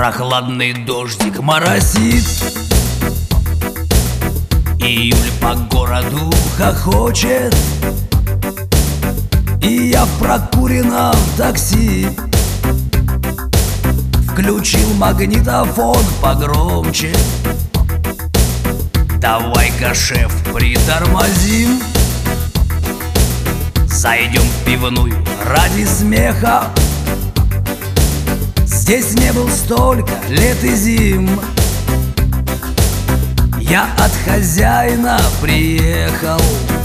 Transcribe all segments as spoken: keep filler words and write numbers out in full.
Прохладный дождик моросит, июль по городу хохочет, и я в прокуренном такси включил магнитофон погромче. Давай-ка, шеф, притормозим, зайдем в пивную ради смеха. Здесь не был столько лет и зим. Я от хозяина приехал.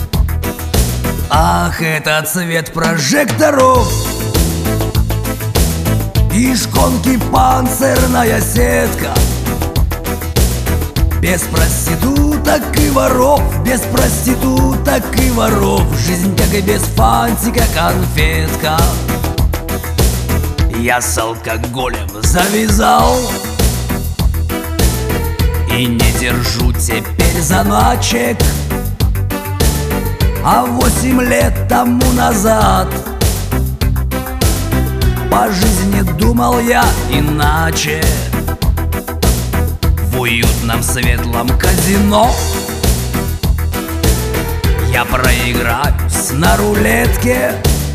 Ах, это цвет прожекторов и шконки панцирная сетка. Без проституток и воров, без проституток и воров, жизнь как и без фантика конфетка. Я с алкоголем завязал и не держу теперь заначек. А восемь лет тому назад по жизни думал я иначе. В уютном светлом казино я проиграюсь на рулетке,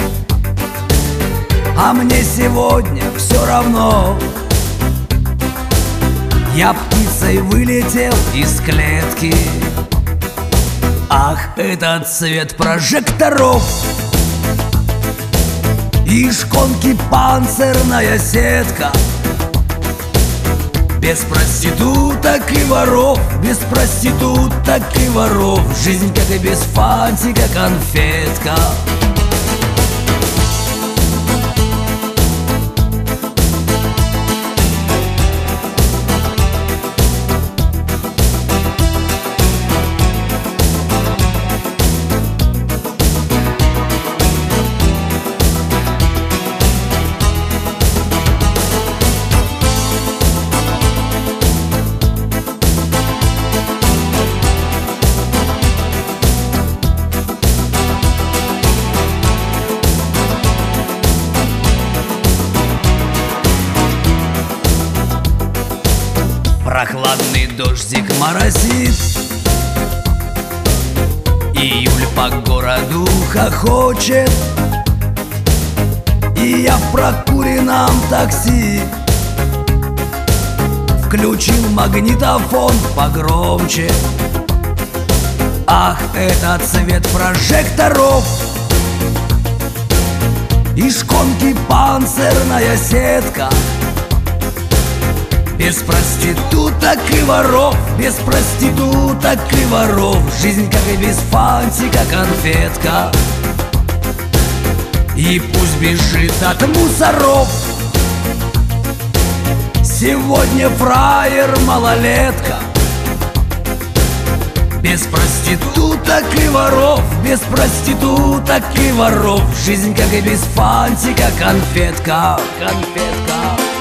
а мне сегодня все равно. Я птицей вылетел из клетки. Ах, этот цвет прожекторов и шконки панцирная сетка. Без проституток и воров, без проституток и воров, жизнь как и без фантика конфетка. Прохладный дождик моросит, июль по городу хохочет, и я в прокуренном такси включил магнитофон погромче. Ах, это цвет прожекторов и шконки панцирная сетка. Без проституток и воров, без проституток и воров, жизнь как и без фантика конфетка. И пусть бежит от мусоров сегодня фраер малолетка. Без проституток и воров, без проституток и воров, жизнь как и без фантика конфетка, конфетка.